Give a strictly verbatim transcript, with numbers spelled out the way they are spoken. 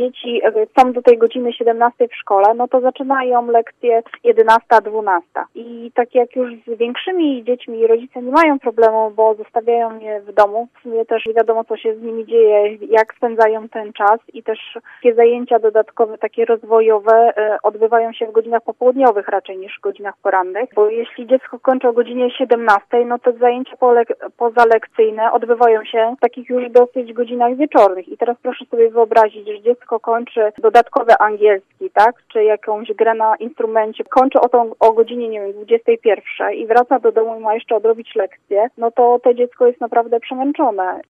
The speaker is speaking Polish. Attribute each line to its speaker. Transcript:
Speaker 1: dzieci są do tej godziny siedemnastej w szkole, no to zaczynają lekcje jedenasta, dwunasta. I tak jak już z większymi dziećmi rodzice nie mają problemu, bo zostawiają je w domu, w sumie też nie wiadomo, co się z nimi dzieje, jak spędzają ten czas i też takie zajęcia dodatkowe, takie rozwojowe odbywają się w godzinach popołudniowych raczej niż w godzinach porannych, bo jeśli dziecko kończy o godzinie siedemnastej, no to zajęcia pozalekcyjne odbywają się w takich już dosyć godzinach wieczornych. I teraz proszę sobie wyobrazić, że dziecko kończy dodatkowy angielski, tak, czy jakąś grę na instrumencie, kończy o, tą, o godzinie, nie wiem, dwudziestej pierwszej i wraca do domu i ma jeszcze odrobić lekcję, no to to dziecko jest naprawdę przemęczone.